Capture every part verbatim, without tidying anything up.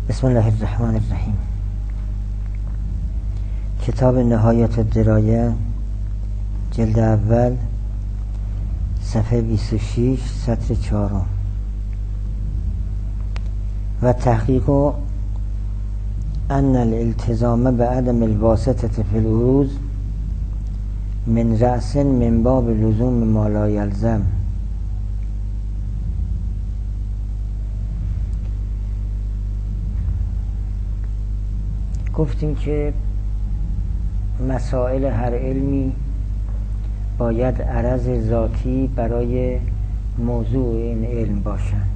بسم الله الرحمن الرحیم. کتاب نهایت الدرایه جلد اول صفحه بیست و شش سطر چهارم. و تحقیق ان الالتزام بعدم الواسطه فی العروض من رأس من باب لزوم ما لا یلزم. گفتیم که مسائل هر علمی باید عرض ذاتی برای موضوع این علم باشند.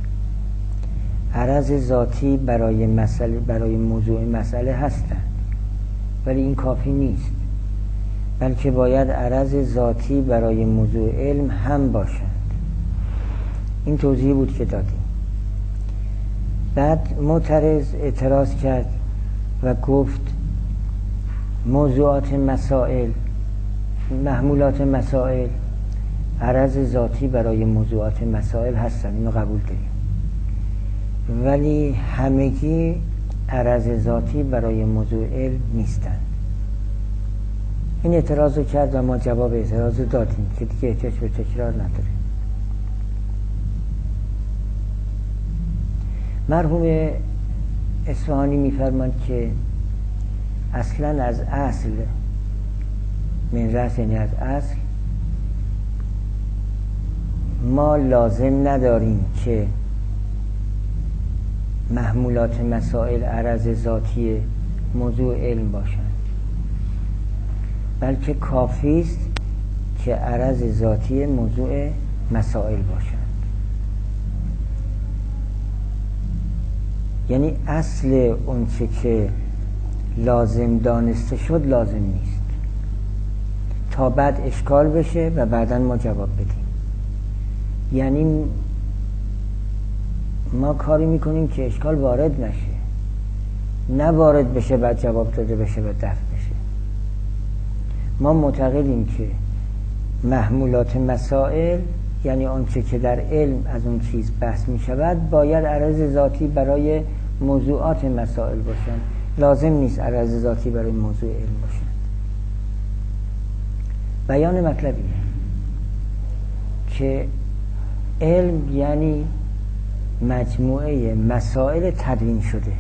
عرض ذاتی برای مسئله برای موضوع مسئله هستند، ولی این کافی نیست، بلکه باید عرض ذاتی برای موضوع علم هم باشند. این توضیح بود که دادیم. بعد معترض اعتراض کرد و گفت موضوعات مسائل، محمولات مسائل عرض ذاتی برای موضوعات مسائل هستند، اینو قبول داریم، ولی همگی عرض ذاتی برای موضوع علم نیستند. این اعتراض رو کرد و ما جواب اعتراض رو دادیم که دیگه احتیاج به تکرار نداره. مرحوم اصفهانی می‌فرماند که اصلا از اصل من رأس، یعنی از اصل ما لازم نداریم که محمولات مسائل عرض ذاتی موضوع علم باشند، بلکه کافی است که عرض ذاتی موضوع مسائل باشند. یعنی اصل اون چه که لازم دانسته شد لازم نیست تا بعد اشکال بشه و بعداً ما جواب بدیم. یعنی ما کاری میکنیم که اشکال وارد نشه، نه وارد بشه بعد جواب داده بشه و دفع بشه. ما معتقدیم که محمولات مسائل، یعنی آنچه که در علم از اون چیز بحث می شود، باید عرض ذاتی برای موضوعات مسائل باشند، لازم نیست عرض ذاتی برای موضوع علم باشند. بیان مطلب اینه که علم یعنی مجموعه مسائل تدوین شده.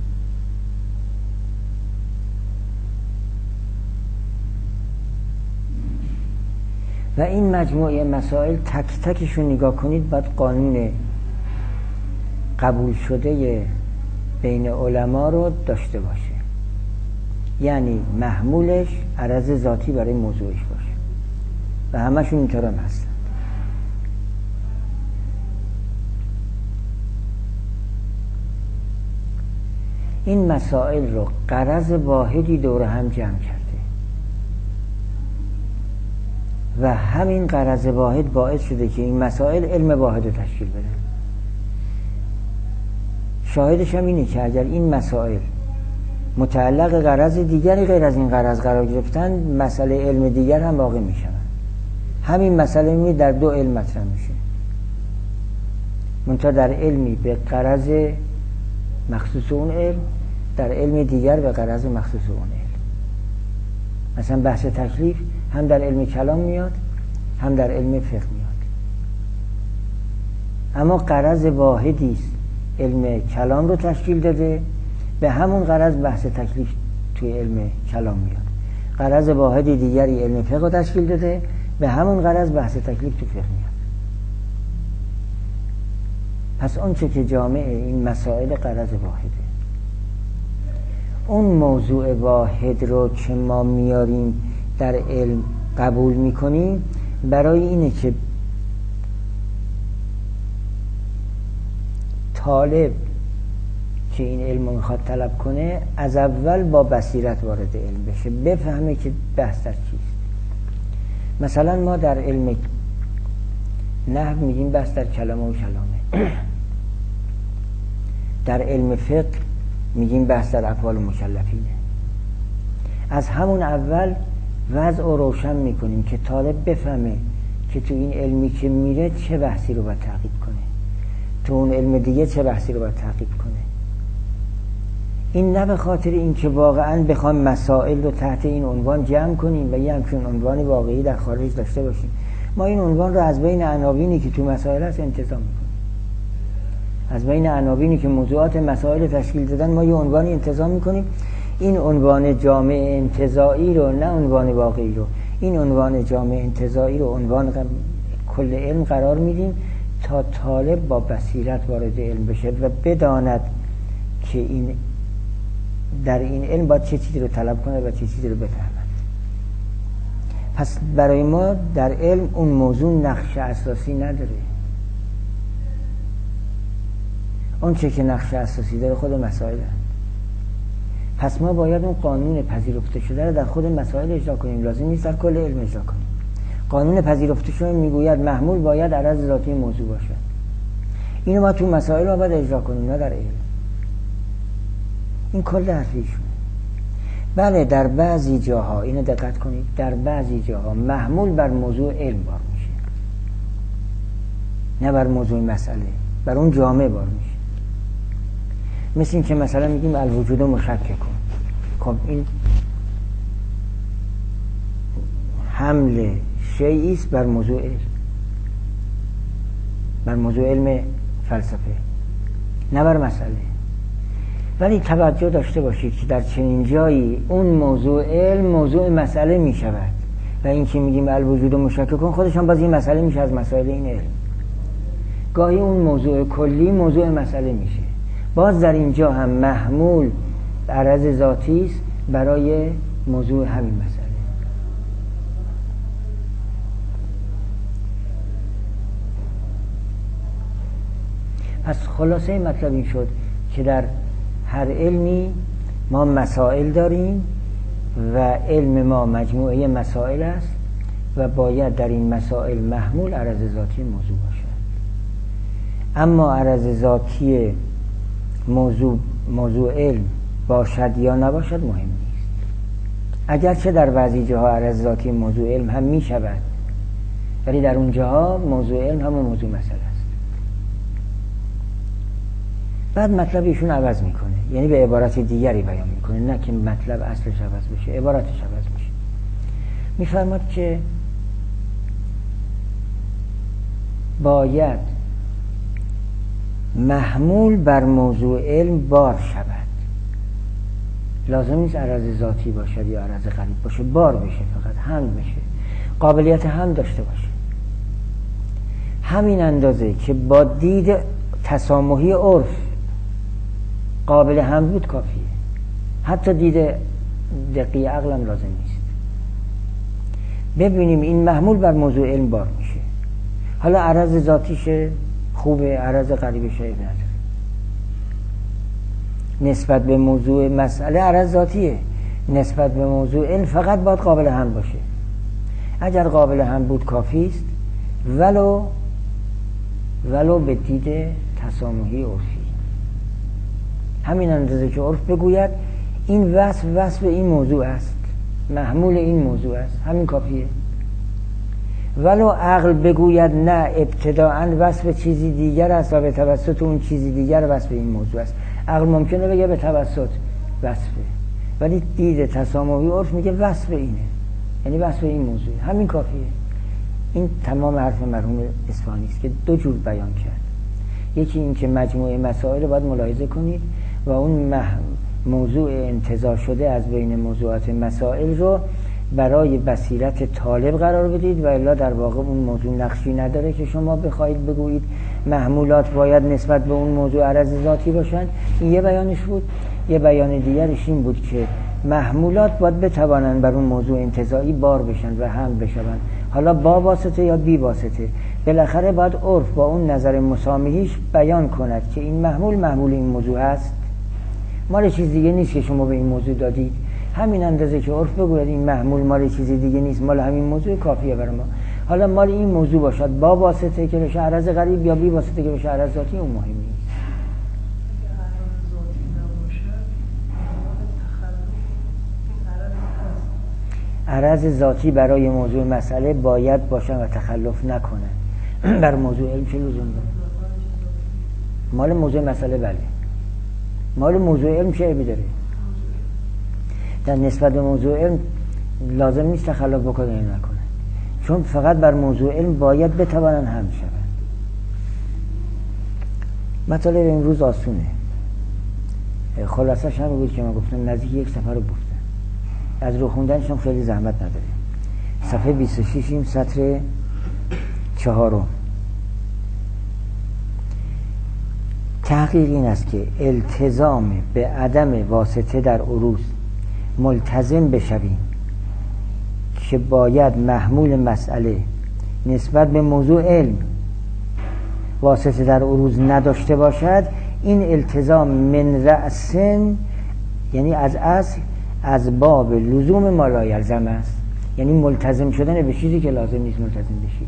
و این مجموعه مسائل تک تکشون نگاه کنید باید قانون قبول شده بین علما رو داشته باشه، یعنی محمولش عرض ذاتی برای موضوعش باشه و همشون اینطور هم هستن. این مسائل رو غرض واحدی دور هم جمع کرده و همین غرض واحد باعث شده که این مسائل علم واحد رو تشکیل بده. شاهدش هم اینه که اگر این مسائل متعلق غرض دیگری غیر از این غرض قرار گرفتن، مسئله علم دیگر هم واقع می شود. همین مسئله می در دو علم مطرح میشه، منتها در علمی به غرض مخصوص اون علم، در علم دیگر به غرض مخصوص اون علم. مثلا بحث تکلیف هم در علم کلام میاد هم در علم فقه میاد، اما غرض واحدی است علم کلام رو تشکیل داده، به همون غرض بحث تکلیف توی علم کلام میاد. غرض واحدی دیگری علم فقه رو تشکیل داده، به همون غرض بحث تکلیف توی فقه میاد. پس اون چه که جامع این مسائل غرض واحده. اون موضوع واحد رو که ما میاریم در علم قبول میکنیم برای اینه که طالب که این علم رو میخواد طلب کنه از اول با بصیرت وارد علم بشه، بفهمه که بحث در چیست. مثلا ما در علم نحو میگیم بحث در کلمه و کلامه، در علم فقه میگیم بحث در افعال و مکلفینه. از همون اول وضع رو روشن میکنیم که طالب بفهمه که تو این علمی که میره چه بحثی رو باید تعقیب کنه، تو اون علم دیگه چه بحثی رو باید تعقیب کنه. این نه به خاطر اینکه واقعا بخوام مسائل رو تحت این عنوان جمع کنیم و یه همچون عنوان واقعی در خارج داشته باشیم. ما این عنوان رو از بین عناوینی که تو مسائل هست انتزاع میکنیم. از بین عناوینی که موضوعات مسائل تشکیل دادن ما یه عنوانی انتزاع میکنیم. این عنوان جامع انتزاعی رو، نه عنوان واقعی رو، این عنوان جامع انتزاعی رو عنوان کل علم قرار میدیم تا طالب با بصیرت وارد علم بشه و بداند که این در این علم باید چه چیزی رو طلب کنه و چه چیزی رو بفهمد. پس برای ما در علم اون موضوع نقش اساسی نداره. اون چه که نقش اساسی داره خود مسائل هست. پس ما باید اون قانون پذیرفته شده رو در خود مسائل اجرا کنیم، لازم نیست در کل علم اجرا کنیم. قانون پذیرفته شده میگوید محمول باید عرض ذاتی موضوع باشد. اینو ما تو مسائل ما باید اجرا کنیم، نه در علم. این کل حرفیشون. بله در بعضی جاها، اینو دقت کنید، در بعضی جاها محمول بر موضوع علم بار میشه، نه بر موضوع مسئله، بر اون جامعه بار میشه. مثل این که مثلا میگیم الوجود مشکک کن. خب این حمل شیئی است بر موضوع علم، بر موضوع علم فلسفه، نه بر مسئله. ولی توجه داشته باشید که در چنین جایی اون موضوع علم موضوع مسئله می شود و این که میگیم الوجود مشکک کن خودشان باز این مسئله میشه از مسائل این علم. گاهی اون موضوع کلی موضوع مسئله میشه، باز در اینجا هم محمول عرض ذاتی است برای موضوع همین مسئله. پس خلاصه مطلب این شد که در هر علمی ما مسائل داریم و علم ما مجموعه مسائل است و باید در این مسائل محمول عرض ذاتی موضوع باشد. اما عرض ذاتی موضوع موضوع علم باشد یا نباشد مهم نیست، اگرچه در بعضی جاها عرض ذاتی موضوع علم هم می شود، ولی در اون جاها موضوع علم هم موضوع مسئله است. بعد مطلب ایشون عوض میکنه، یعنی به عبارت دیگری بیان میکنه، نه که مطلب اصلش عوض بشه، عبارتش عوض میشه. میفرماد که باید محمول بر موضوع علم بار شود. لازم نیست عرض ذاتی باشد یا عرض غریب باشه، بار بشه، فقط حمل بشه، قابلیت حمل داشته باشه. همین اندازه که با دید تسامحی عرف قابل حمل بود کافیه، حتی دید دقیق عقلم لازم نیست. ببینیم این محمول بر موضوع علم بار میشه. حالا عرض ذاتیشه خوبه، عرض غریبشه عیب نداره. نسبت به موضوع مسئله عرض ذاتیه، نسبت به موضوع علم فقط باید قابل حمل باشه. اگر قابل حمل بود کافی است، ولو ولو به دید تسامحی عرفی. همین اندازه که عرف بگوید این وصف وصف این موضوع است، محمول این موضوع است، همین کافیه. ولو عقل بگوید نه ابتداءً وصف چیزی دیگر است و به توسط اون چیزی دیگر وصف این موضوع است، عقل ممکنه بگه به توسط وصفه، ولی دید تسامحی عرف میگه وصف اینه، یعنی وصف این موضوع، همین کافیه. این تمام حرف مرحوم اصفهانی است که دو جور بیان کرد. یکی این که مجموعه مسائل رو باید ملاحظه کنید و اون موضوع انتزاع شده از بین موضوعات مسائل رو برای بصیرت طالب قرار بدید و الا در واقع اون موضوع نقشی نداره که شما بخواید بگویید محمولات باید نسبت به اون موضوع عرض ذاتی باشن. این یه بیانش بود. یه بیان دیگرش این بود که محمولات باید بتوانن بر اون موضوع انتزاعی بار بشن و حمل بشن، حالا با واسطه یا بی واسطه. بالاخره باید عرف با اون نظر مسامحیش بیان کند که این محمول محمول این موضوع است، مال چیز دیگه نیست که شما به این موضوع دادید. همین اندازه که عرف بگوید این محمول مال چیز دیگه نیست، مال همین موضوع کافیه برای ما. حالا مال این موضوع باشد با واسطه که بشه عرض غریب یا بی واسطه که بشه عرض ذاتی، اون مهم نیست. عرض ذاتی برای موضوع مسئله باید باشن و تخلف نکنن. بر موضوع علم چه لزوم داره؟ مال موضوع مسئله بله، مال موضوع علم چه عیبی داره؟ در نسبت به موضوع علم لازم نیست تخلف بکنه یا نکنه، چون فقط بر موضوع علم باید بتوانن حمل شود. مطالب امروز آسونه، خلاصش همین بود که من گفتم، نزدیک یک سفر رو گفتم، از رو خوندنشون خیلی زحمت نداره. صفحه بیست و شش این سطر چهارم. تحقیق این است که التزام به عدم واسطه در عروض ملتزم بشویم که باید محمول مسئله نسبت به موضوع علم واسطه در عروض نداشته باشد. این التزام من رأسن، یعنی از اصل از باب لزوم ما لا یلزم است، یعنی ملتزم شدن به چیزی که لازم نیست ملتزم بشید.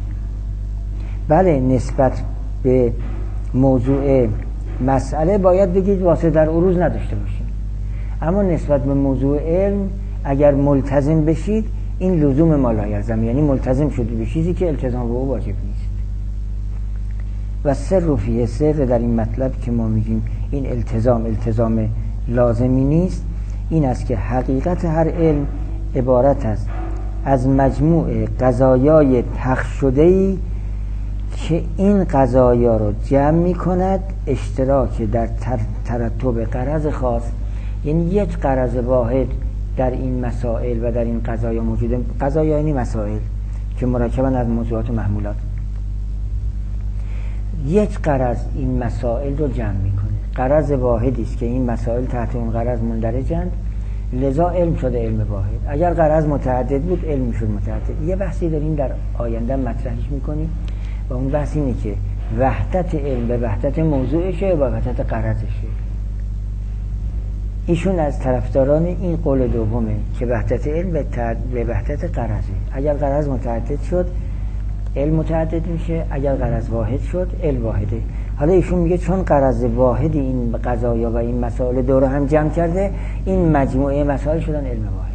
بله نسبت به موضوع مسئله باید بگید واسطه در عروض نداشته باشید، اما نسبت به موضوع علم اگر ملتزم بشید این لزوم ما لا یلزم، یعنی ملتزم شدید به چیزی که التزام به او واجب نیست. و سر فیه، سر در این مطلب که ما میگیم این التزام التزام لازمی نیست، این است که حقیقت هر علم عبارت است از مجموع قضایای پخش شده‌ای که این قضایا رو جمع می کند اشتراک در تر ترتب غرض خاص، یعنی یک غرض واحد در این مسائل و در این قضایا موجوده. قضایا یعنی مسائل که مرکبن از موضوعات و محمولات. یک غرض این مسائل رو جمع میکنه، غرض واحدی است که این مسائل تحت اون غرض مندرجند، لذا علم شده علم واحد. اگر غرض متعدد بود علم میشد متعدد. یه بحثی داریم در آینده مطرحش میکنیم و اون بحث اینه که وحدت علم به وحدت موضوعشه و وحدت غرضشه. ایشون از طرفداران این قول دومه که وحدت علم به وحدت غرضه. اگر غرض متعدد شد علم متعدد میشه، اگر غرض واحد شد علم واحده. حالا ایشون میگه چون غرض واحدی این قضایا و این مسائل دور هم جمع کرده، این مجموعه مسائل شدن علم واحد.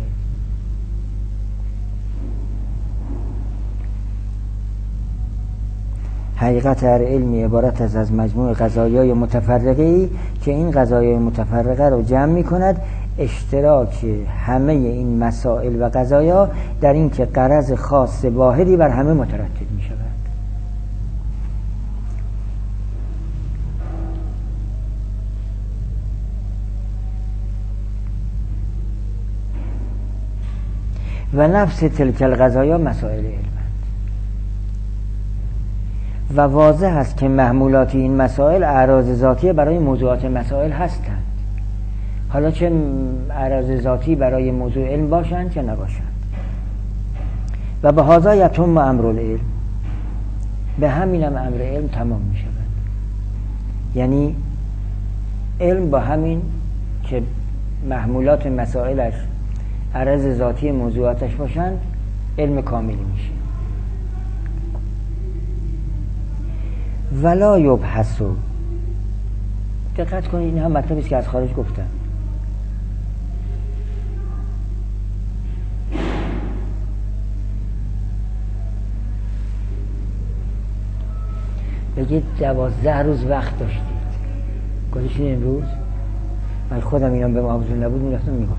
حقیقت هر علمی عبارت است از مجموع قضایای متفرقه‌ای که این قضایای متفرقه رو جمع می‌کند اشتراک همه این مسائل و قضایا در این که غرض خاص واحدی بر همه مترتب می‌شود. و نفس تلک القضایا مسائل علم و واضح است که محمولات این مسائل اعراض ذاتی برای موضوعات مسائل هستند، حالا چه اعراض ذاتی برای موضوع علم باشند چه نباشند. و به هذا یتم امر العلم، به همینم امر علم تمام می شود. یعنی علم با همین که محمولات مسائلش اعراض ذاتی موضوعاتش باشند علم کاملی میشه. ولا یبحثو، دقت کنید این هم مطلبی است که از خارج گفتم. بگید دوازده روز وقت داشتید، گذاشتید امروز. من خودم اینا به معاوضه نبود میرفتم میگفتم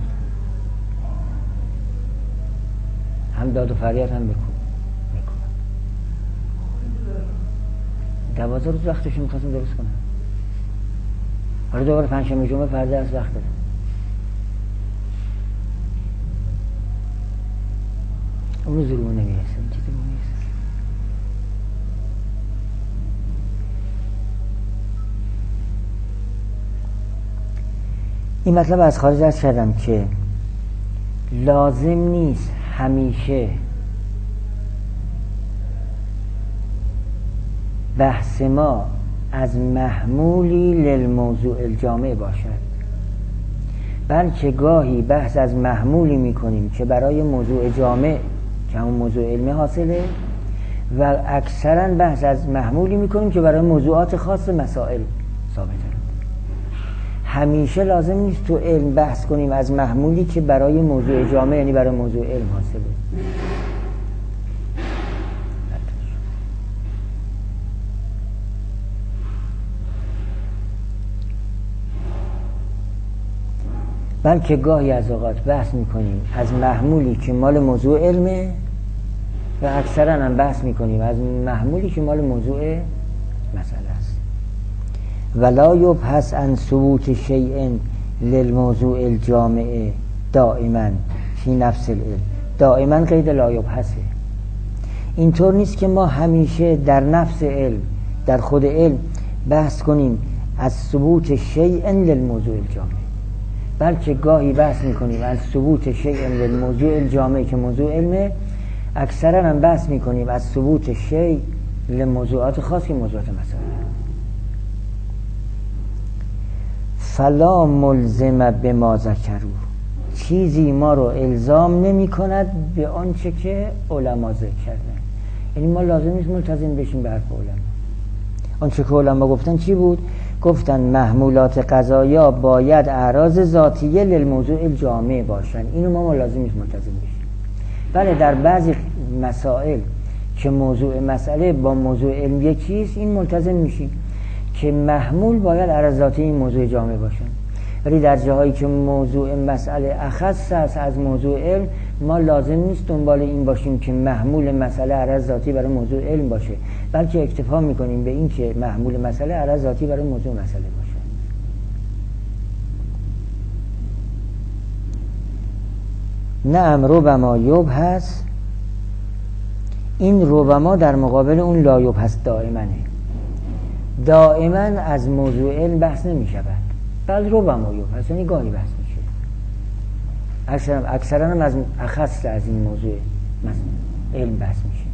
هم داد و فریاد هم بکن میکنم. دوازده روز وقتشون میخواستم درست کنم، حالا دوباره پنجشنبه جمعه فردا از وقت دارم. اون روز رو نمیرسه، این چیزی رو نمیرسه. این مطلب از خارج از کردم که لازم نیست همیشه بحث ما از محمولی للموضوع الجامع باشد، بلکه گاهی بحث از محمولی میکنیم که برای موضوع جامع که همون موضوع علمی حاصله، و اکثرا بحث از محمولی میکنیم که برای موضوعات خاص مسائل ثابته. همیشه لازم نیست تو علم بحث کنیم از محمولی که برای موضوع جامع یعنی برای موضوع علم حاصله. بلکه گاهی از اوقات بحث میکنیم از محمولی که مال موضوع علمه و اکثرا هم بحث میکنیم از محمولی که مال موضوع مسئله است. ولا یبحث عن ثبوت شیء للموضوع الجامع دائما فی نفس العلم. دائما قید لا یبحثه. اینطور نیست که ما همیشه در نفس علم، در خود علم بحث کنیم از ثبوت شیء للموضوع الجامع، بلکه گاهی بحث میکنیم از ثبوت شیء للموضوع الجامع که موضوع علمه، اکثرا هم بحث میکنیم از ثبوت شیء لموضوعات خاص که موضوعات مسائل. فلا ملزم بما ذکروا، چیزی ما رو الزام نمی کند به آنچه که علما ذکر کردن. یعنی ما لازم نیست ملتزم بشیم به حرف علما. آنچه که علما گفتن چی بود؟ گفتن محمولات قضایا باید اعراض ذاتیه للموضوع الجامع باشن. اینو ما لازم نیست ملتزم بشیم. بله در بعضی مسائل که موضوع مسئله با موضوع علم یکیست، این ملتزم میشیم که محمول باید اعراض ذاتی این موضوع جامع باشن. ولی در جاهایی که موضوع مسئله اخص است از موضوع علم، ما لازم نیست دنبال این باشیم که محمول مسئله اعراض ذاتی برای موضوع علم باشه، بلکه اکتفا میکنیم به این که محمول مسئله اعراض ذاتی برای موضوع مسئله باشه. نعم ربما یبحث، این ربما در مقابل اون لا یبحث دائمنه. دائما از موضوع علم بحث نمی شود، بل ربما یبحث، یعنی گاهی بحث میشه. اکثرا اکثرا هم از اخص از این موضوع علم بحث میشه.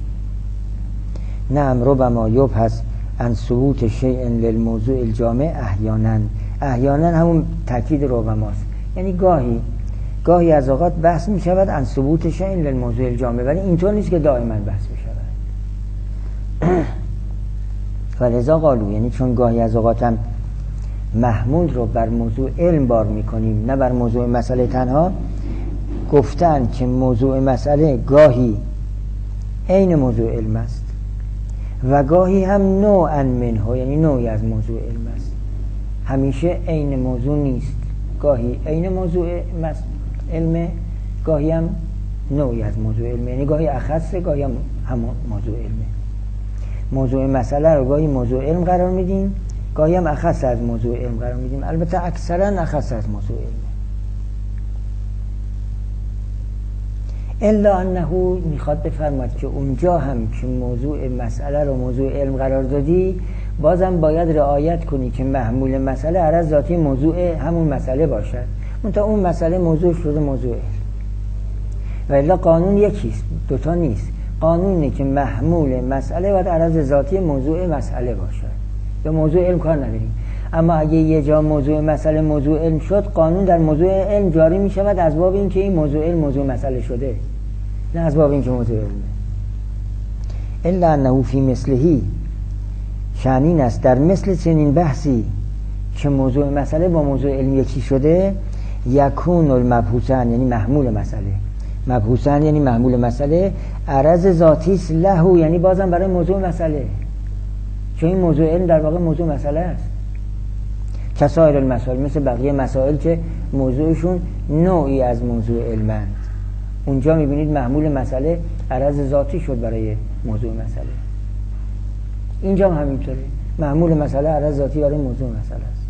نعم ربما یبحث عن ثبوت شیء للموضوع الجامع احیانا. احیانا همون تاکید ربماست، یعنی گاهی گاهی از اوقات بحث می شود عن ثبوت شیء للموضوع الجامع، ولی اینطور نیست که دائما بحث می شود. ولذا قالو، یعنی چون گاهی از اوقات هم محمول رو بر موضوع علم بار می کنیم نه بر موضوع مسئله تنها، گفتن که موضوع مسئله گاهی عین موضوع علم است و گاهی هم نوعا منه، یعنی نوعی از موضوع علم است. همیشه عین موضوع نیست، گاهی عین موضوع علمه، گاهی هم نوعی از موضوع علمه، یعنی گاهی اخصه، گاهی هم همون موضوع علمه. موضوع مسئله رو گاهی موضوع علم قرار میدیم، گاهی هم اخص از موضوع علم قرار میدیم، البته اکثرا اخص از موضوع علمه. الا انه میخواد بفرماید که اونجا هم که موضوع مسئله رو موضوع علم قرار دادی، بازم باید رعایت کنی که محمول مسئله عرض ذاتی موضوع همون مسئله باشد، منتها اون مسئله موضوع شده موضوع علم. و الا قانون یکیست، دوتا نیست. قانونی که محمول مسئله باید عرض ذاتی موضوع مسئله باشد، یا موضوع علم کار نداریم. اما اگه یه جا موضوع مسئله موضوع علم شد، قانون در موضوع علم جاری می شود از باب این که این موضوع علم موضوع مسئله شده، نه از باب این که موضوع علمه. الا انه فی مثلهی، شأن است در مثل چنین بحثی که موضوع مسئله با موضوع علم یکی شده، یکون المبحوثان، یعنی محمول مسئله، مبحوثان یعنی محمول مسئله عرض ذاتی است له، یعنی بازم برای موضوع مسئله، چون این موضوع علم در واقع موضوع مسئله است. کسایر المسائل، مثل بقیه مسائل که موضوعشون نوعی از موضوع علمند، اونجا میبینید محمول مسئله عرض ذاتی شد برای موضوع مسئله. اینجا هم همینطوره، محمول مسئله عرض ذاتی برای موضوع مسئله است.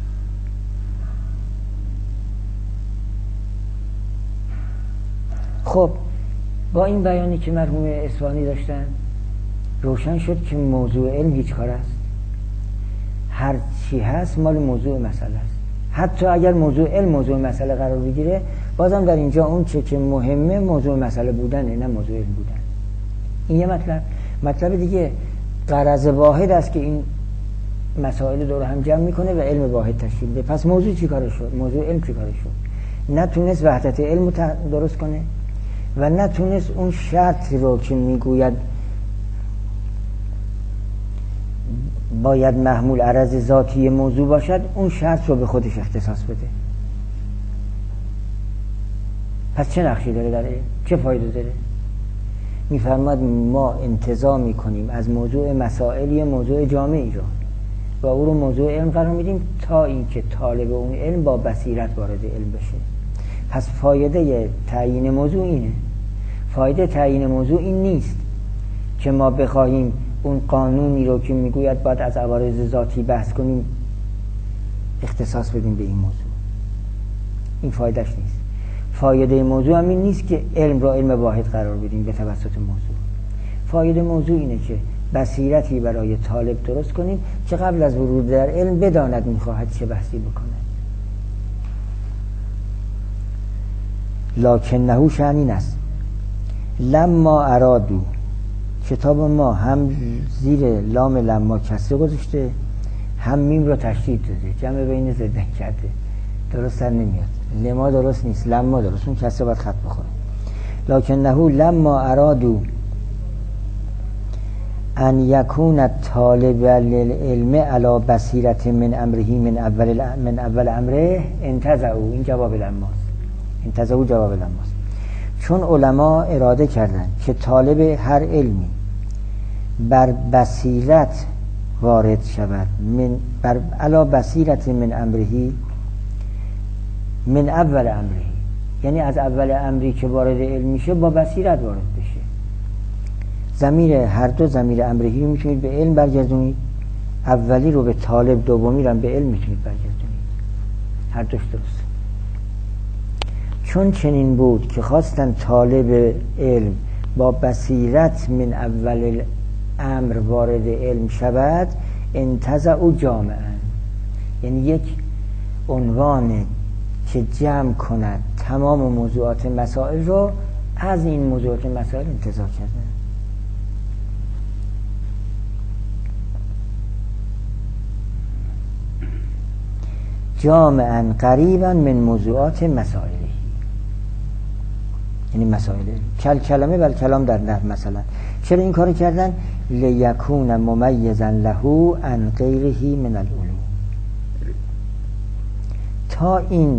خب با این بیانی که مرحوم اصفهانی داشتن، روشن شد که موضوع علم هیچ کار است، هر چی هست مال موضوع مسئله است. حتی اگر موضوع علم موضوع مسئله قرار بگیره، بازم در اینجا اون چه که مهمه موضوع مسئله بودنه، نه موضوع علم بودن. این یه مطلب. مطلب دیگه، غرض واحد است که این مسائل دور هم جمع میکنه و علم واحد تشکیل بده. پس موضوع چی کارش شد؟ موضوع علم چی کارش شد؟ نتونست وحدت علم رو درست کنه و نتونست اون شرط رو که میگوید باید محمول عرض ذاتی موضوع باشد، اون شرط رو به خودش اختصاص بده. پس چه نقشی داره در علم؟ چه فایده داره؟ میفرماد ما انتزاع میکنیم از موضوع مسائل یه موضوع جامعی رو، و او رو موضوع علم قرار میدیم تا اینکه طالب اون علم با بصیرت وارد علم بشه. پس فایده تعیین موضوع اینه. فایده تعیین موضوع این نیست که ما بخواهیم اون قانونی رو که میگوید باید از عوارض ذاتی بحث کنیم اختصاص بدیم به این موضوع. این فایدهش نیست. فایده موضوع هم این نیست که علم را علم واحد قرار بدیم به توسط موضوع. فایده موضوع اینه که بصیرتی برای طالب درست کنیم که قبل از ورود در علم بداند میخواهد چه بحثی بکنه. لکنه شأن این است لما ارادو، کتاب ما هم زیر لام لما کسره گذاشته هم میم رو تشدید داده، جمع بین ضدن کرده، درست در نمیاد. لما درست نیست، لما درست، اون کسره باید خط بخوره. لکنه لما ارادو ان یکون الطالب للعلم علی بصیرت من امره من اول من اول امره انتزعوا، این جواب لماست. انتزعوا جواب لماست. چون علما اراده کردن که طالب هر علمی بر بصیرت وارد شود، من بر علی بصیرت من امره من اول امره، یعنی از اول امری که وارد علم میشه با بصیرت وارد بشه. ضمیر هر دو ضمیر امرهی رو میتونید به علم برگردونید، اولی رو به طالب، دومی رو هم به علم میتونید برگردونید، هر دوش درسته. چون چنین بود که خواستن طالب علم با بصیرت من اول امر وارد علم شود، انتزعوا جامعا، یعنی یک عنوان که جمع کند تمام موضوعات مسائل رو از این موضوعات مسائل انتزاع کردن. جامعا قریبا من موضوعات مسائلی، یعنی مسائل کل کلمه بل کلام در نحو. مثلا چرا این کارو کردن؟ لیکون ممیزا له عن غیره من العلوم، تا این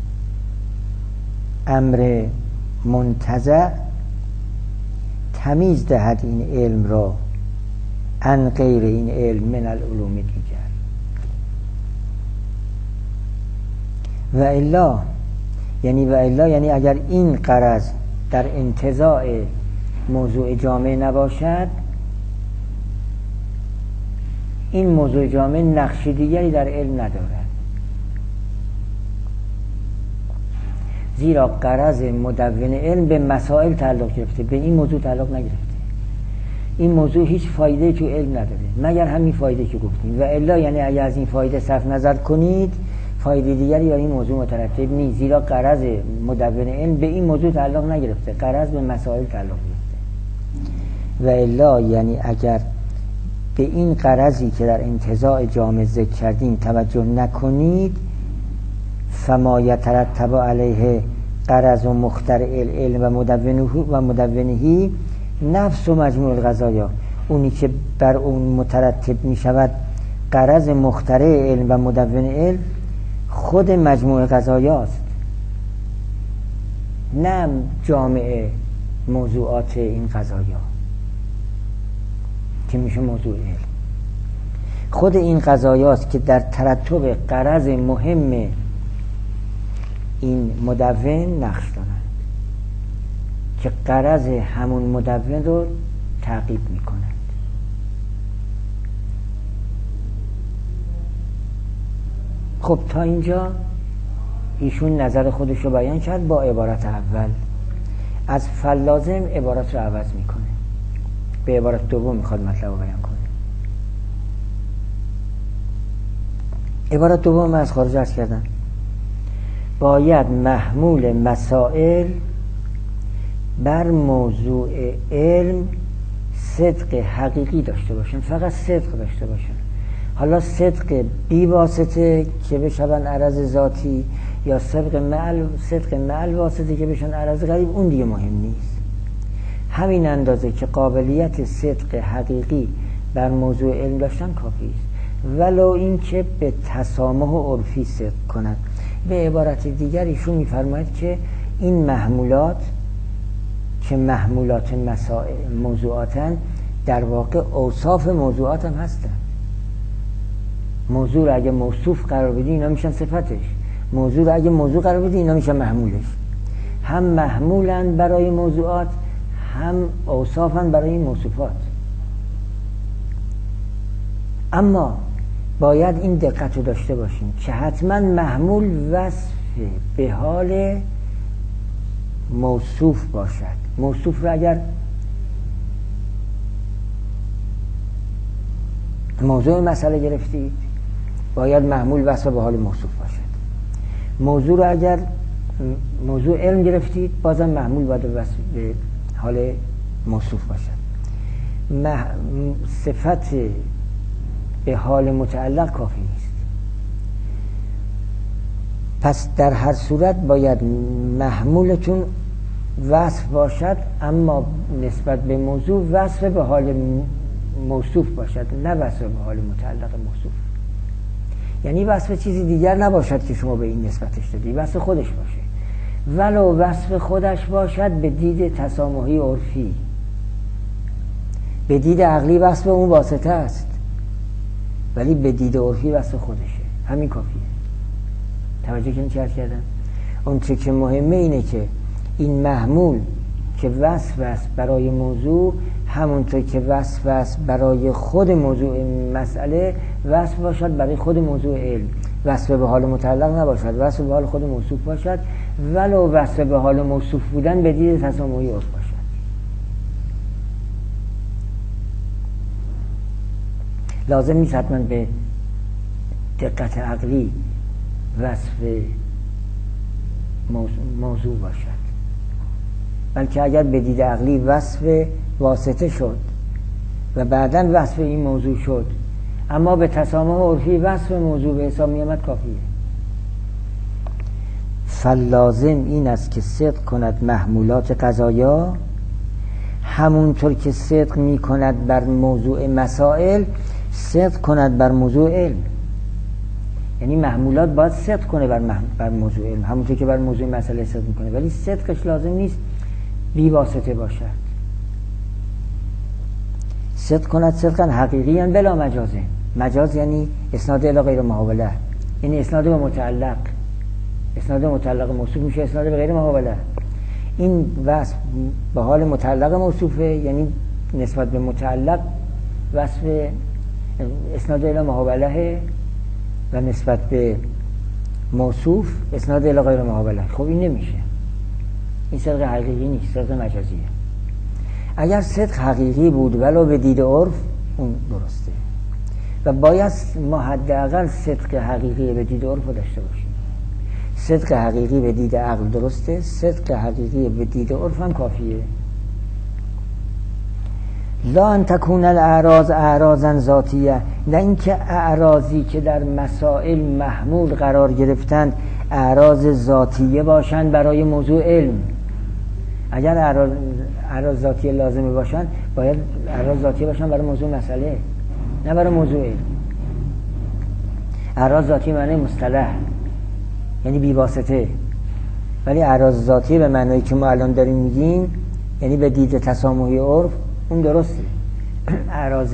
امر منتزع تمیز دهد این علم را عن غیر این علم من العلوم دیگر. و الا یعنی و الا یعنی اگر این غرض در انتزاع موضوع جامع نباشد، این موضوع جامع نقش دیگری در علم ندارد، زیرا غرض مدون علم به مسائل تعلق گرفته، به این موضوع تعلق نگرفته. این موضوع هیچ فایده تو علم نداره مگر همین فایده که گفتیم. و الا یعنی اگر از این فایده صرف نظر کنید فایده دیگری یا این موضوع مترتب نیست، زیرا غرض مدون علم به این موضوع تعلق نگرفته، غرض به مسائل تعلق گرفته. و الا یعنی اگر به این غرضی که در انتزاع جامع ذکر کردیم توجه نکنید، فما یترتب علیه غرض و مخترع العلم و مدونه و مدونهی نفس و مجموع القضایا، اونی که بر اون مترتب می شود غرض مخترع علم و مدون علم خود مجموع قضایاست، نه جامعه موضوعات این قضایا که میشه موضوع علم. خود این قضایاست که در ترتب غرض مهم این مدون نقش دارند که غرض همون مدون رو تعقیب میکنند. خب تا اینجا ایشون نظر خودش رو بیان کرد با عبارت اول. از فلازم عبارت رو عوض میکنه، به عبارت دوم میخواد مطلب رو بیان کنه. عبارت دوم از خارج عرض کردن باید محمول مسائل بر موضوع علم صدق حقیقی داشته باشن، فقط صدق داشته باشن. حالا صدق بی واسطه که بشون عرض ذاتی یا صدق معل صدق معل واسطه که بشون عرض غریب، اون دیگه مهم نیست. همین اندازه که قابلیت صدق حقیقی بر موضوع علم داشتن کافی است، ولو این که به تسامح و عرفی صدق کنند. به عبارت دیگر ایشون میفرماید که این محمولات که محمولات مسائل موضوعاتن در واقع اوصاف موضوعات هم هستن. موضوع رو اگه موصوف قرار بدی اینا میشن صفتش، موضوع رو اگه موضوع قرار بدی اینا میشن محمولش. هم محمولن برای موضوعات، هم اوصافن برای این موصوفات. اما باید این دقت رو داشته باشیم که حتما محمول وصف به حال موصوف باشد. موصوف رو اگر موضوع مسئله گرفتید باید محمول وصف به حال موصوف باشد. موضوع رو اگر موضوع علم گرفتید بازم محمول باید وصف به حال موصوف باشد. مح... صفت به حال متعلق کافی نیست. پس در هر صورت باید محمولتون وصف باشد، اما نسبت به موضوع وصف به حال موصوف باشد، نه وصف به حال متعلق موصوف. یعنی وصف چیزی دیگر نباشد که شما به این نسبتش دادی، وصف خودش باشه، ولو وصف خودش باشد به دید تسامحی عرفی. به دید عقلی وصف اون واسطه است، ولی به دید عرفی وصف خودشه، همین کافیه. توجه کنید چه عرض کردم؟ اون چه که مهمه اینه که این محمول که وصف است برای موضوع همونطور که وصف است برای خود موضوع مسئله وصف باشد برای خود موضوع علم، وصف به حال متعلق نباشد، وصف به حال خود موصوف باشد، ولو وصف به حال موصوف بودن به دید تسامحی عرف باشد. لازم نیست حتما به دقت عقلی وصف موضوع باشد، بلکه اگر به دید عقلی وصف واسطه شد و بعداً وصف این موضوع شد اما به تسامح عرفی وصف موضوع به حساب می آمد کافیه. فلازم این است که صدق کند محمولات قضایا همونطور که صدق می کند بر موضوع مسائل صدق کند بر موضوع علم. یعنی محمولات باید صدق کنه بر, مح... بر موضوع علم همونطور که بر موضوع مسئله صدق میکنه، ولی صدقش لازم نیست بی واسطه باشد. صدق کند صدقا حقیقیاً بلا مجازه. مجاز یعنی اسناد الی غیر محاوله، یعنی اسناد به متعلق، اسناد متعلق موصوف میشه اسناد به غیر محاوله. این وصف به حال متعلق موصوفه، یعنی نسبت به متعلق وصف اسناد الی محاوله و نسبت به موصوف اسناد الی غیر محاوله. خب این نمیشه، این صدق حقیقی نیست، صدق مجازیه. اگر صدق حقیقی بود ولو به دید عرف اون درسته و باید ما حداقل صدق حقیقی به دید عرف داشته باشیم. صدق حقیقی به دید عقل درسته، صدق حقیقی به دید عرف هم کافیه. لا ان تکون الاعراض اعراضا ذاتیه، نه اینکه اعراضی که در مسائل محمول قرار گرفتند اعراض ذاتیه باشند برای موضوع علم. اگر اعراض, اعراض ذاتیه لازمه باشند باید اعراض ذاتیه باشند برای موضوع مسئله، نه برای موضوع علم. اعراض ذاتیه معنی مصطلح یعنی بی واسطه، ولی اعراض ذاتیه به معنی که ما الان داریم میگیم یعنی به دید تسامحی عرف اون درسته. اعراض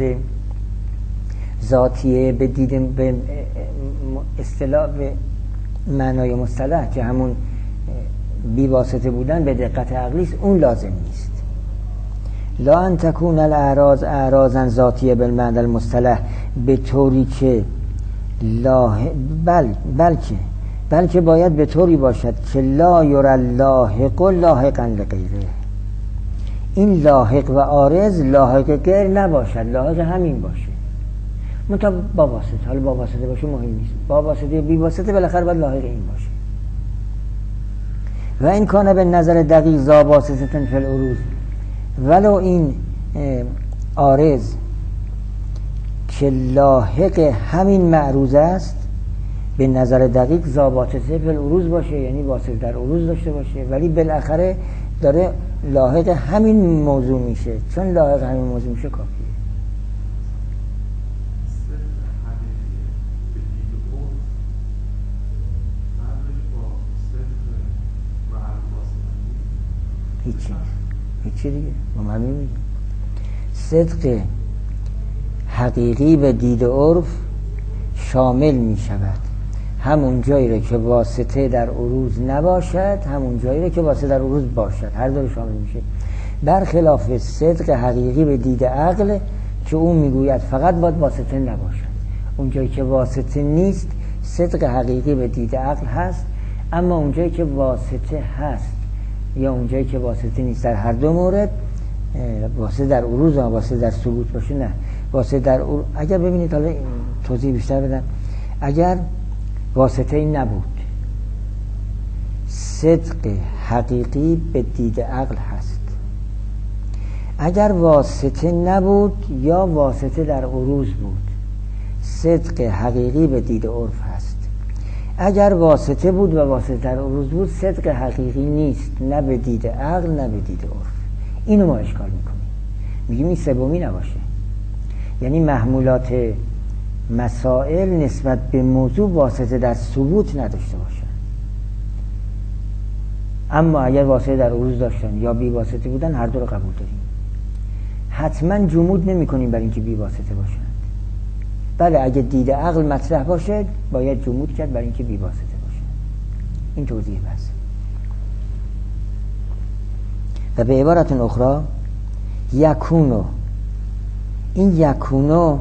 ذاتیه به دید به اصطلاح به معنای مصطلح که همون بی واسطه بودن به دقت عقلی است، اون لازم نیست. لا ان تکون الاعراض اعراضا ذاتیه بالمعنی المصطلح، به طوری که لا بل بلکه بلکه باید به طوری باشد که لا یری لاحق لاحقا لغیره. این لاحق و عارض لاحق غیر نباشد، لاحق همین باشه، منتها با واسطه. حالا با واسطه باشه مهم نیست، با واسطه بی واسطه بالاخره باید لاحق این باشه. و این کانه به نظر دقیق ذا واسطه فی العروض، ولو این عارض که لاحق همین معروض است به نظر دقیق ذا واسطه فی العروض باشه، یعنی واسطه در عروض داشته باشه، ولی بالاخره داره لاحق همین موضوع میشه. چون لاحق همین موضوع میشه کافیه. هیچی هیچی دیگه ما همین میگیم. صدق حقیقی به دید عرف شامل می شود همون جایی رو که واسطه در عروض نباشد، همون جایی رو که واسطه در عروض باشد، هر دو شامل میشه. برخلاف صدق حقیقی به دید عقل که اون میگوید فقط باید واسطه نباشد. اون جایی که واسطه نیست صدق حقیقی به دید عقل هست، اما اون جایی که واسطه هست یا اون جایی که واسطه نیست، در هر دو مورد واسطه در عروض و واسطه در ثبوت باشه نه. واسطه در عروض اگر ببینید، حالا توضیح بیشتر بدم، اگر واسطه ای نبود صدق حقیقی به دید عقل هست. اگر واسطه نبود یا واسطه در عروض بود صدق حقیقی به دید عرف هست. اگر واسطه بود و واسطه در عروض بود صدق حقیقی نیست، نه به دید عقل نه به دید عرف. اینو ما اشکال میکنیم، میگیم این سومی نباشه، یعنی محمولات مسائل نسبت به موضوع واسطه در ثبوت نداشته باشن، اما اگر واسطه در عروض داشتن یا بی واسطه بودن هر دو رو قبول داریم. حتما جمود نمی کنیم بر اینکه بی واسطه باشن. بله اگه دید عقل مطرح باشه باید جمود کرد بر اینکه بی واسطه باشن. این توضیح بس. و به عبارت اخرى یکونو، این یکونو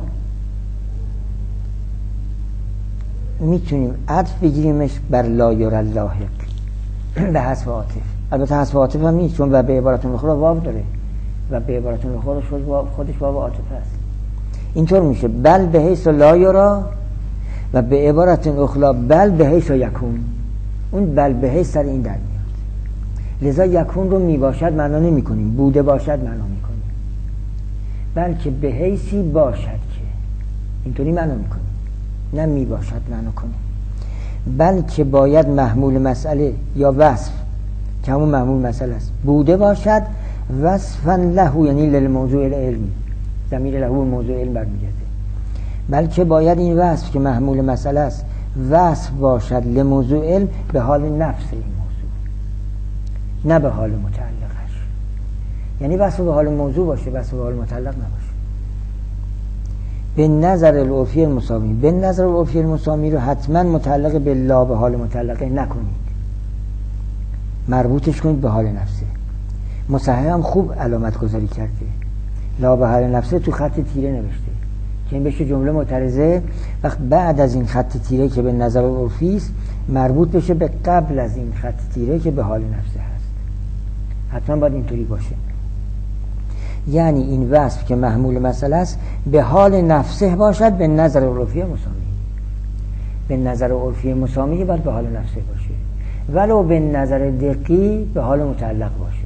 میتونیم عطف بگیریمش بر لا یرى اللاحق به حذف عاطف. البته حذف عاطف هم نیست، چون و به عبارت اخرى واو داره و به عبارت اخرى خودش واو عاطفه است. اینطور میشه بل به حیث لا یرى و به عبارت اخرى بل به حیث یکون. اون بل به حیث سر این در میاد. لذا یکون رو میباشد معنا نمی کنیم، بوده باشد معنا میکنیم، بلکه به حیثی باشد که، اینطوری معنا میکنیم، نه میباشد معنا کنیم. بلکه باید محمول مسئله یا وصف که همون محمول مسئله است بوده باشد وصفا له، یعنی للموضوع العلمی، ضمیر له موضوع علم برمیگرده. بلکه باید این وصف که محمول مسئله است وصف باشد لموضوع علم به حال نفس این موضوع، نه به حال متعلقش. یعنی وصف به حال موضوع باشه، وصف به حال متعلق نباشه. به نظر العرفی المسامی، به نظر العرفی المسامی رو حتما متعلق به لا به حال متعلقه نکنید، مربوطش کنید به حال نفسه. مصحح هم خوب علامت گذاری کرده، لا به حال نفسه تو خط تیره نوشته که این بشه جمله معترضه، وقت بعد از این خط تیره که به نظر العرفی است مربوط بشه به قبل از این خط تیره که به حال نفسه هست. حتما باید اینطوری باشه. یعنی این وصف که محمول مسئله است به حال نفسه باشد به نظر عرفی مسامی. به نظر عرفی مسامی باید به حال نفسه باشه، ولو به نظر دقیق به حال متعلق باشه.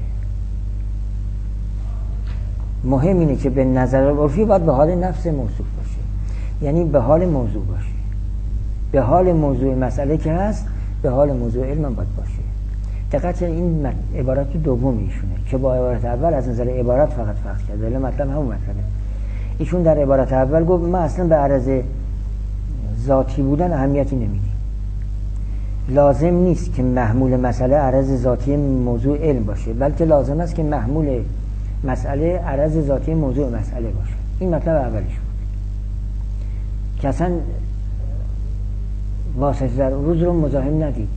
مهم اینه که به نظر عرفی باید به حال نفس موصوف باشه، یعنی به حال موضوع باشه. به حال موضوع مسئله که هست به حال موضوع علم باید باشه. دقیقاً این عبارت دوم ایشونه که با عبارت اول از نظر عبارت فقط فرق کرد، ولی مطلب همون مطلبه. ایشون در عبارت اول گفت ما اصلا به عرض ذاتی بودن اهمیتی نمیدیم، لازم نیست که محمول مسئله عرض ذاتی موضوع علم باشه، بلکه لازم است که محمول مسئله عرض ذاتی موضوع مسئله باشه. این مطلب اولیش بود که اصلا واسطه در روز رو مزاحم ندید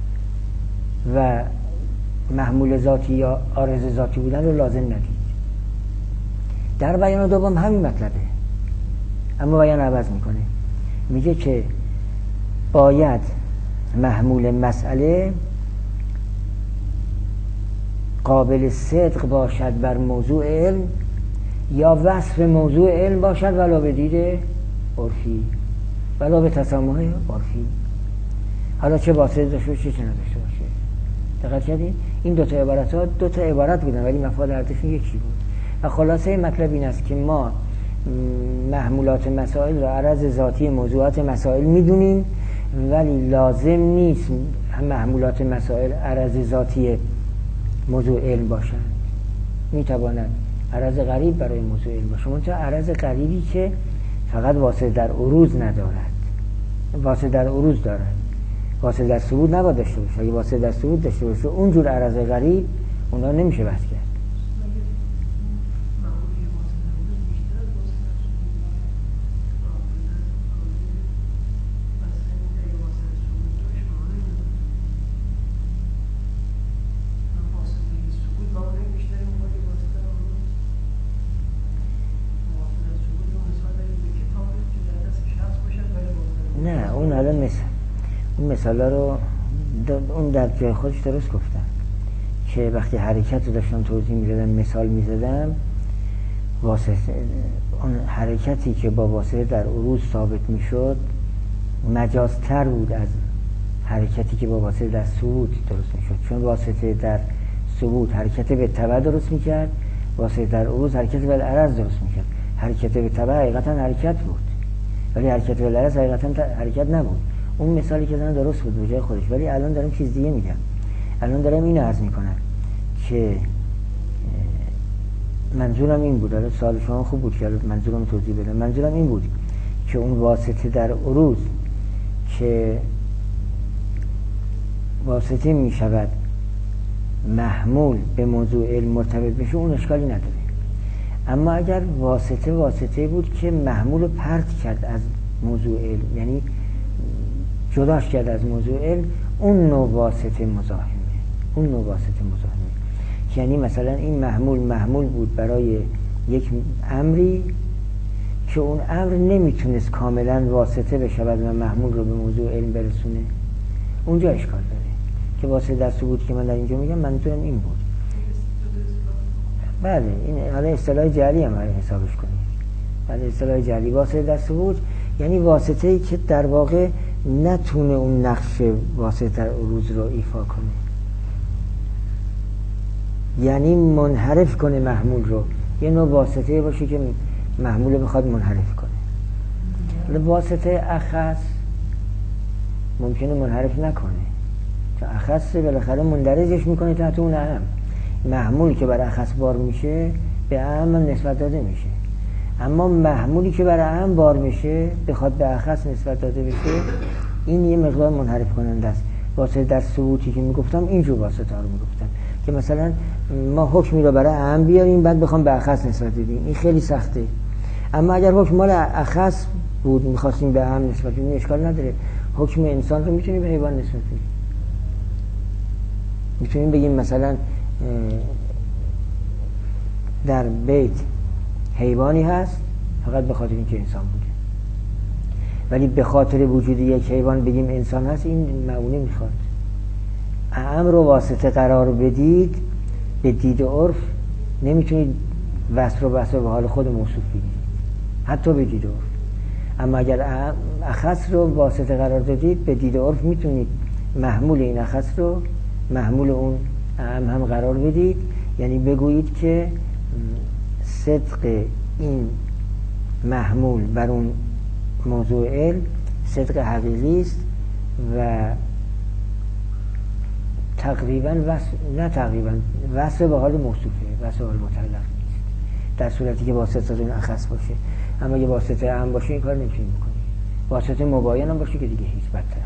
و محمول ذاتی یا عارض ذاتی بودن رو لازم ندید. در بیان دوم همین مطلبه، اما بیان عوض میکنه، میگه که باید محمول مسئله قابل صدق باشد بر موضوع علم یا وصف موضوع علم باشد ولو به دید عرفی، ولو به تسامح عرفی. حالا چه واسطه داشته باشه چه نداشته باشه. دقت کردین؟ این دو تا عبارت ها دو تا عبارت بودن ولی مفاد هر دوشون یکی بود. و خلاصه مطلب این است که ما محمولات مسائل را عرض ذاتی موضوعات مسائل میدونیم، ولی لازم نیست محمولات مسائل عرض ذاتی موضوع علم باشند. میتواند عرض غریب برای موضوع علم باشه، منتها عرض غریبی که فقط واسطه در عروض ندارد، واسطه در عروض دارد، واسطه در ثبوت نباید داشته باشه. اگه واسطه در ثبوت داشته باشه اونجور عرض غریب اونها نمیشه بحث کرد. مثالا رو اون در جای خودش درست گفتن که وقتی حرکت رو داشتم توضیح میدادم مثال میزدم، واسطه اون حرکتی که با واسطه در عروض ثابت میشد مجازتر بود از حرکتی که با واسطه در ثبوت درست میشد، چون واسطه در ثبوت حرکت به تبع درست میکرد، واسطه در عروض حرکت به العرض درست میکرد. حرکت به تبع حقیقتا حرکت بود ولی حرکت به العرض حقیقتا حرکت نبود. اون مثالی که زدن درست بود به جای خودش، ولی الان دارم چیز دیگه میگم. الان دارم اینو عرض میکنم که منظورم این بود، الان سوال شما خوب بود که منظورم توضیح بدم. منظورم این بود که اون واسطه در عروض که واسطه میشود محمول به موضوع علم مرتبط بشه اون اشکالی نداره. اما اگر واسطه واسطه بود که محمول رو پرت کرد از موضوع علم، یعنی جداش کرد از موضوع علم، اون نوع واسطه مزاحمه. اون نوع واسطه مزاحمه یعنی مثلا این محمول محمول بود برای یک امری که اون امر نمیتونست کاملا واسطه بشود و محمول رو به موضوع علم برسونه، اونجا اشکال داره که واسطه در ثبوت که من در اینجا میگم منظورم این بود. بله این حالا اصطلاح جعلی هم حسابش کنید. بله اصطلاح جعلی واسطه در ثبوت یعنی واسطه‌ای که در واقع نتونه اون نقش واسطه در عروض رو ایفا کنه، یعنی منحرف کنه محمول رو. یه نوع واسطه باشه که محمول بخواد منحرف کنه. واسطه اخص ممکنه منحرف نکنه، چون اخص بالاخره مندرجش میکنه تحت اون اعم. محمولی که بر اخص بار میشه به اعم نسبت داده میشه، اما محمولی که بر اعم بار میشه بخواد به اخص نسبت داده بشه این یه مقدار منحرف کننده است. واسطه در ثبوتی که میگفتم اینجور واسطه ها رو میگفتم که مثلا ما حکمی رو برای اعم بیاریم بعد بخوام به اخص نسبت بدیم، این خیلی سخته. اما اگر حکم مال اخص بود میخواستیم به اعم نسبت بدیم اشکال نداره. حکم انسان رو میتونیم به حیوان نسبت بدیم. میتونیم بگیم مثلا در بیت حیوانی هست فقط به خاطر اینکه انسان بوده، ولی به خاطر وجود یک حیوان بگیم انسان هست، این معونه میخواد. اعم رو واسطه قرار بدید به دید عرف نمیتونید وصف رو وصف به حال خود موصوف بگیرید حتی به دید عرف. اما اگر اخص رو واسطه قرار دادید به دید عرف میتونید محمول این اخص رو محمول اون اعم هم قرار بدید، یعنی بگویید که صدق این محمول بر اون موضوع علم صدق حقیقی است و تقریبا وصف نه تقریبا وصف به حال موصوفه، وصف به حال مطلق نیست در صورتی که واسطه اون اخص باشه. اما اگه واسطه هم باشه این کار نمیتونید بکنید. واسطه مباین هم باشه که دیگه هیچ بدتر.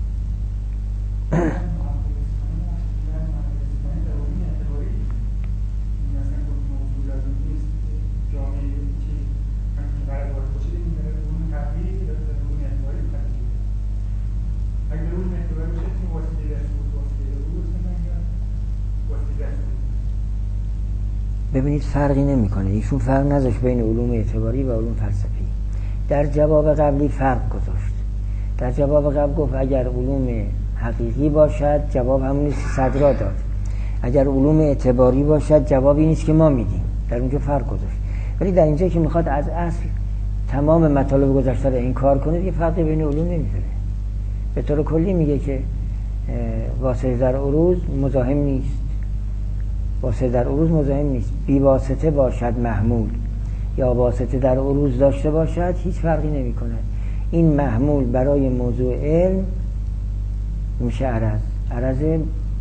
ببینید فرقی نمیکنه. ایشون فرق نذاشت بین علوم اعتباری و علوم فلسفی. در جواب قبلی فرق گذاشت. در جواب قبل گفت اگر علوم حقیقی باشد جواب همون نیست صدرا داد، اگر علوم اعتباری باشد جوابی نیست که ما میدیم. در اونجا فرق گذاشت. ولی در اینجا که میخواد از اصل تمام مطالب گذشته رو انکار کنه یه فرقی بین علوم نمیذاره. به طور کلی میگه که واسطه در عروض مزاحم نیست، واسطه در عروض مزاحم نیست. بی واسطه باشد محمول یا واسطه در عروض داشته باشد هیچ فرقی نمی کند. این محمول برای موضوع علم میشه عرض عرض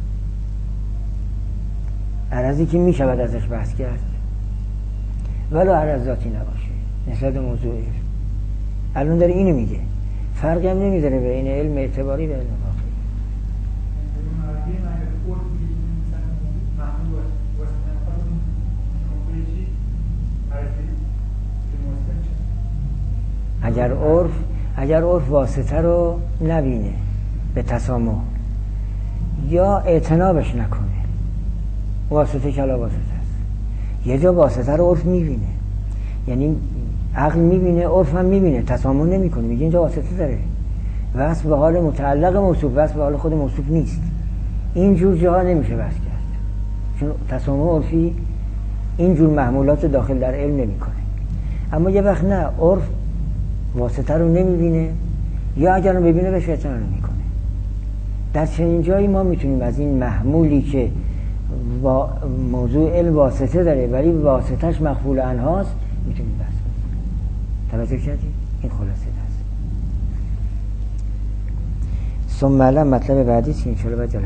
عرضی که می شود ازش بحث کرد ولو عرض ذاتی نباشه نسبت موضوع علم. الان داره اینو میگه، فرقی هم نمیذاره بین علم اعتباری و علم واقعی. اگر عرف اگر عرف واسطه رو نبینه به تسامح یا اعتنابش نکنه، واسطه کلا واسطه است. یه جا واسطه رو عرف میبینه، یعنی عقل میبینه عرف هم میبینه، تسامح نمیکنه، میگه اینجا واسطه داره. وصف به حال متعلق موصوف، وصف به حال خود موصوف نیست. اینجور جاها نمیشه بحث کرد، چون تسامح عرفی اینجور محمولات داخل در علم نمیکنه. اما یه وقت نه، عرف واسطه رو نمیبینه، یا اگر رو ببینه بهش اعتنا نمیکنه. در چنین جایی ما میتونیم از این محمولی که با موضوع علم واسطه داره ولی واسطهش مخفول عنهاست میتونیم بحث کنیم. توجه کردید؟ این خلاصه است. ثم علم مطلب بعدی چی؟ انشاءالله